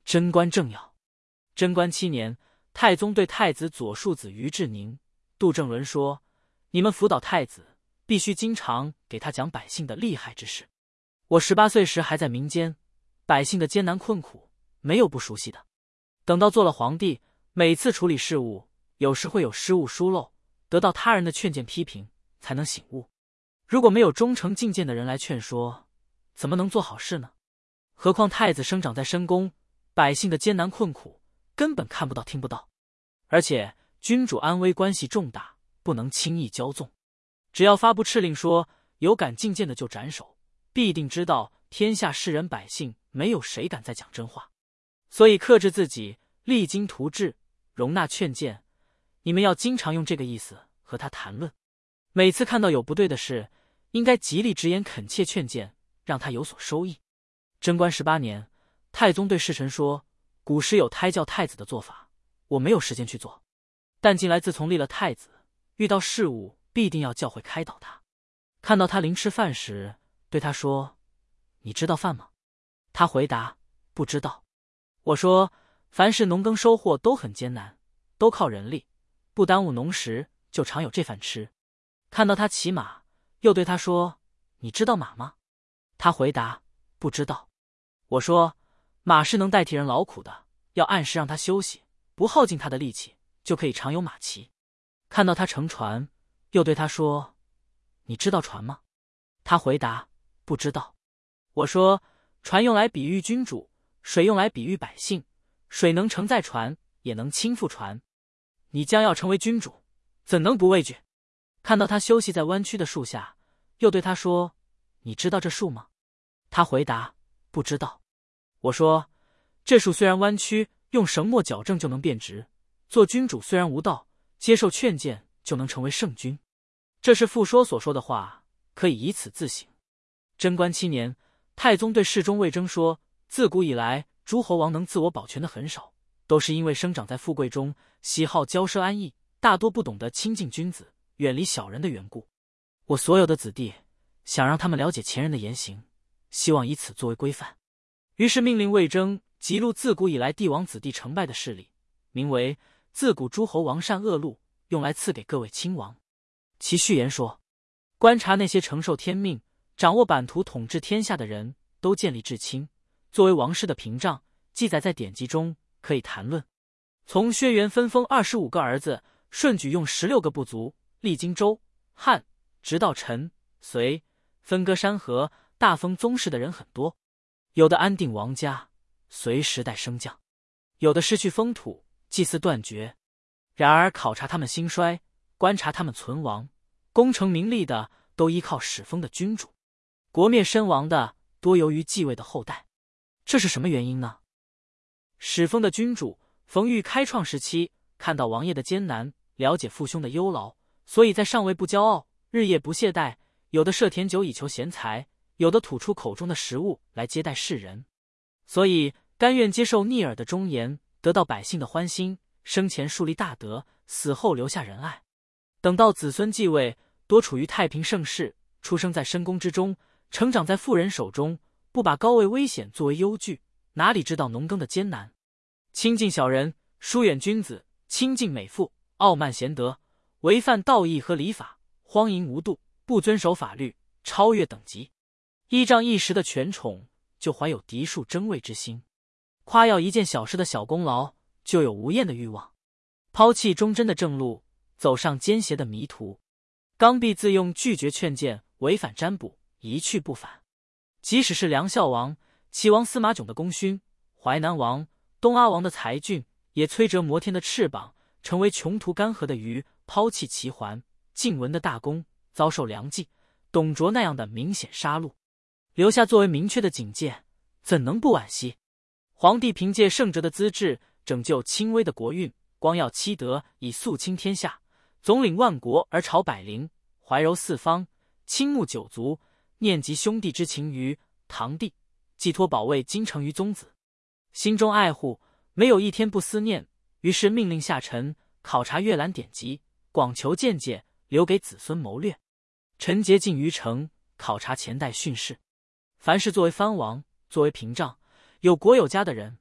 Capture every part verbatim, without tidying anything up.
贞观政要。贞观七年，太宗对太子左庶子于志宁、杜正伦说：“你们辅导太子，必须经常给他讲百姓的厉害之事。我十八岁时还在民间，百姓的艰难困苦，没有不熟悉的。等到做了皇帝，每次处理事务，有时会有失误疏漏，得到他人的劝谏批评，才能醒悟。如果没有忠诚进谏的人来劝说，怎么能做好事呢？何况太子生长在深宫，百姓的艰难困苦根本看不到听不到。而且君主安危关系重大，不能轻易骄纵。只要发布敕令说有敢进谏的就斩首，必定知道天下士人百姓没有谁敢再讲真话。所以克制自己，励精图治，容纳劝谏。你们要经常用这个意思和他谈论。每次看到有不对的事，应该极力直言恳切劝谏，让他有所收益。”贞观十八年，太宗对侍臣说：“古时有胎教太子的做法，我没有时间去做。但近来自从立了太子，遇到事务必定要教诲开导他。看到他临吃饭时，对他说：‘你知道饭吗？’他回答：‘不知道。’我说：‘凡是农耕收获都很艰难，都靠人力，不耽误农时，就常有这饭吃。’看到他骑马，又对他说：‘你知道马吗？’他回答：‘不知道。’我说：‘马是能代替人劳苦的，要按时让他休息，不耗尽他的力气，就可以常有马骑。’看到他乘船，又对他说：‘你知道船吗？’他回答：‘不知道。’我说：‘船用来比喻君主，水用来比喻百姓，水能承载船，也能倾覆船。你将要成为君主，怎能不畏惧？’看到他休息在弯曲的树下，又对他说：‘你知道这树吗？’他回答：‘不知道。’我说：‘这树虽然弯曲，用绳墨矫正就能变直。做君主虽然无道，接受劝谏就能成为圣君。这是父说所说的话，可以以此自省。’贞观七年，太宗对侍中魏征说：‘自古以来，诸侯王能自我保全的很少，都是因为生长在富贵中，喜好骄奢安逸，大多不懂得亲近君子，远离小人的缘故。我所有的子弟，想让他们了解前人的言行，希望以此作为规范。’于是命令魏征辑录自古以来帝王子弟成败的事例，名为《自古诸侯王善恶录》，用来赐给各位亲王。其序言说：观察那些承受天命、掌握版图、统治天下的人，都建立至亲，作为王室的屏障，记载在典籍中，可以谈论。从轩辕分封二十五个儿子，顺举用十六个部族，历经周、汉，直到陈、隋，分割山河，大封宗室的人很多。有的安定王家，随时代升降；有的失去封土，祭祀断绝。然而考察他们兴衰，观察他们存亡，功成名利的都依靠始封的君主，国灭身亡的多由于继位的后代。这是什么原因呢？始封的君主冯玉开创时期，看到王爷的艰难，了解父兄的忧劳，所以在上位不骄傲，日夜不懈怠，有的设甜酒以求贤才，有的吐出口中的食物来接待世人，所以甘愿接受逆耳的忠言，得到百姓的欢心，生前树立大德，死后留下仁爱。等到子孙继位，多处于太平盛世，出生在深宫之中，成长在富人手中，不把高位危险作为忧惧，哪里知道农耕的艰难？亲近小人，疏远君子，亲近美妇，傲慢贤德，违犯道义和礼法，荒淫无度，不遵守法律，超越等级，依仗一时的权宠，就怀有嫡庶争位之心，夸耀一件小事的小功劳，就有无厌的欲望，抛弃忠贞的正路，走上奸邪的迷途。刚愎自用，拒绝劝谏，违反占卜，一去不返。即使是梁孝王、齐王司马囧的功勋，淮南王、东阿王的才俊，也摧折摩天的翅膀，成为穷途干涸的鱼，抛弃齐桓、晋文的大功，遭受梁冀、董卓那样的明显杀戮，留下作为明确的警戒，怎能不惋惜？皇帝凭借圣哲的资质，拯救轻微的国运，光耀七德以肃清天下，总领万国而朝百灵，怀柔四方，倾慕九族，念及兄弟之情于堂弟，寄托保卫京城于宗子，心中爱护，没有一天不思念。于是命令下臣考察阅览典籍，广求见解，留给子孙谋略。臣竭尽于诚，考察前代训示，凡是作为藩王、作为屏障、有国有家的人，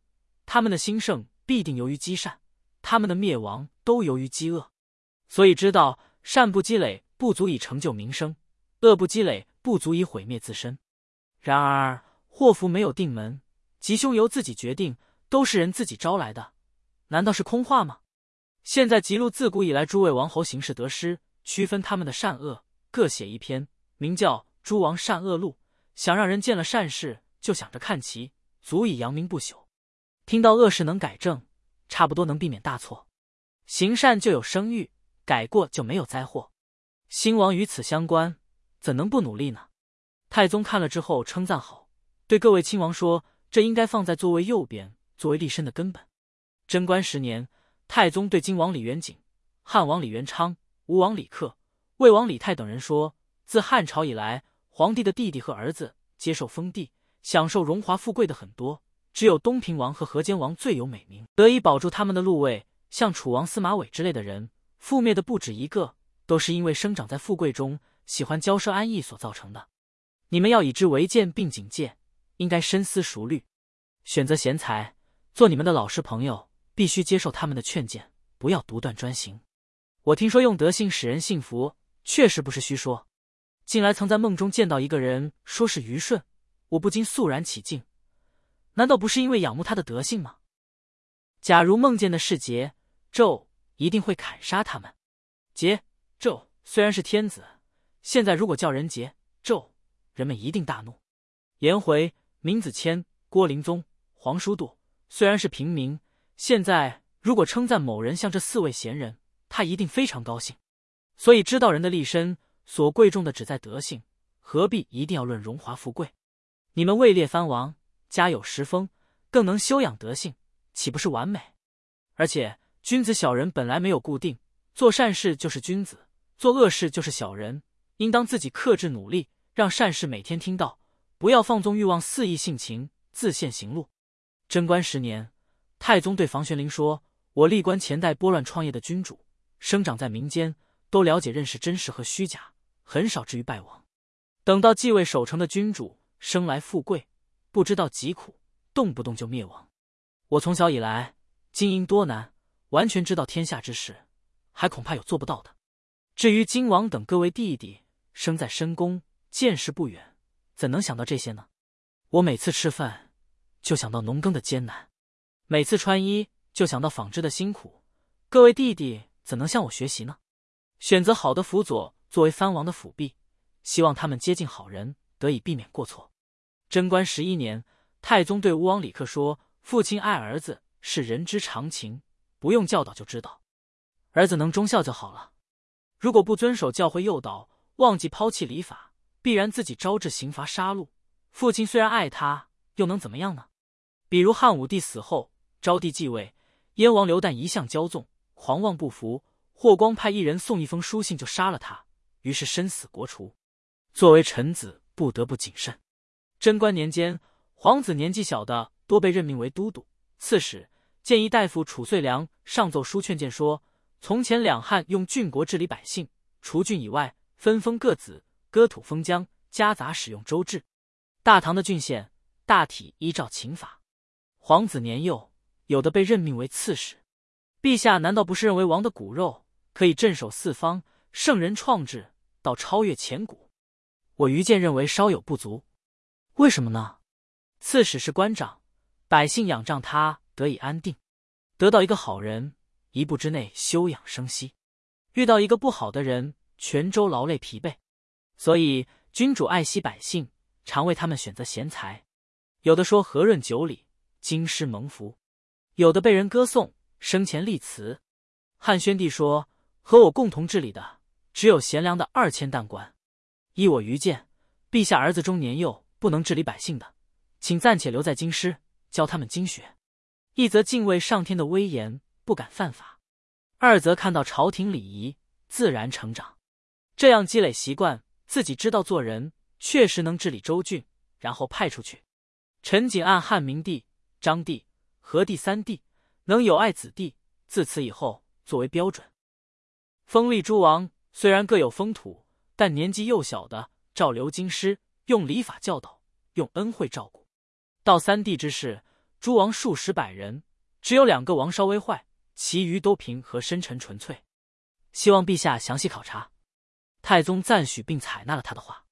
他们的兴盛必定由于积善，他们的灭亡都由于饥饿。所以知道善不积累不足以成就名声，恶不积累不足以毁灭自身。然而祸福没有定门，吉凶由自己决定，都是人自己招来的，难道是空话吗？现在辑录自古以来诸位王侯行事得失，区分他们的善恶，各写一篇，名叫《诸王善恶录》，想让人见了善事就想着看齐，足以扬名不朽。听到恶事能改正，差不多能避免大错。行善就有声誉，改过就没有灾祸。兴亡与此相关，怎能不努力呢？太宗看了之后称赞好，对各位亲王说，这应该放在座位右边，作为立身的根本。贞观十年，太宗对金王李元景、汉王李元昌、吴王李克、魏王李泰等人说，自汉朝以来，皇帝的弟弟和儿子接受封地，享受荣华富贵的很多，只有东平王和河间王最有美名，得以保住他们的禄位。像楚王司马玮之类的人，覆灭的不止一个，都是因为生长在富贵中，喜欢骄奢安逸所造成的。你们要以之为鉴并警戒，应该深思熟虑，选择贤才做你们的老师朋友，必须接受他们的劝谏，不要独断专行。我听说用德性使人幸福，确实不是虚说。近来曾在梦中见到一个人说是虞舜，我不禁肃然起敬，难道不是因为仰慕他的德性吗？假如梦见的是桀、纣，一定会砍杀他们。桀、纣虽然是天子，现在如果叫人桀、纣，人们一定大怒。颜回、闵子骞、郭林宗、黄叔度虽然是平民，现在如果称赞某人像这四位贤人，他一定非常高兴。所以知道人的立身所贵重的只在德性，何必一定要论荣华富贵？你们位列藩王，家有十封，更能修养德性，岂不是完美？而且君子小人本来没有固定，做善事就是君子，做恶事就是小人，应当自己克制努力，让善事每天听到，不要放纵欲望肆意性情，自陷行路。贞观十年，太宗对房玄龄说，我历观前代拨乱创业的君主，生长在民间，都了解认识真实和虚假，很少至于败亡。等到继位守成的君主，生来富贵，不知道疾苦，动不动就灭亡。我从小以来经营多难，完全知道天下之事，还恐怕有做不到的。至于金王等各位弟弟，生在深宫，见识不远，怎能想到这些呢？我每次吃饭就想到农耕的艰难，每次穿衣就想到纺织的辛苦，各位弟弟怎能向我学习呢？选择好的辅佐作为藩王的辅弼，希望他们接近好人，得以避免过错。贞观十一年，太宗对吴王李克说，父亲爱儿子是人之常情，不用教导就知道，儿子能忠孝就好了。如果不遵守教诲诱导，忘记抛弃礼法，必然自己招致刑罚杀戮。父亲虽然爱他，又能怎么样呢？比如汉武帝死后，昭帝继位，燕王刘旦一向骄纵，狂妄不服，霍光派一人送一封书信就杀了他，于是身死国除。作为臣子，不得不谨慎。贞观年间，皇子年纪小的多被任命为都督、刺史。谏议大夫褚遂良上奏书劝谏说，从前两汉用郡国治理百姓，除郡以外，分封各子，割土封疆，夹杂使用州制。大唐的郡县大体依照秦法。皇子年幼，有的被任命为刺史。陛下难道不是认为王的骨肉可以镇守四方，圣人创制，到超越前古？我愚见认为稍有不足。为什么呢？刺史是官长，百姓仰仗他得以安定，得到一个好人，一步之内休养生息；遇到一个不好的人，全州劳累疲惫。所以君主爱惜百姓，常为他们选择贤才。有的说和润九里，京师蒙福；有的被人歌颂，生前立祠。汉宣帝说，和我共同治理的只有贤良的二千担官。依我愚见，陛下儿子中年幼，不能治理百姓的，请暂且留在京师，教他们经学。一则敬畏上天的威严，不敢犯法；二则看到朝廷礼仪，自然成长。这样积累习惯，自己知道做人，确实能治理州郡，然后派出去。臣仅按汉明帝、章帝、和帝三帝能有爱子弟，自此以后作为标准。封立诸王虽然各有封土，但年纪幼小的照留京师，用礼法教导，用恩惠照顾。到三帝之事， 诸王数十百人，只有两个王稍微坏，其余都平和深沉纯粹。希望陛下详细考察。”太宗赞许并采纳了他的话。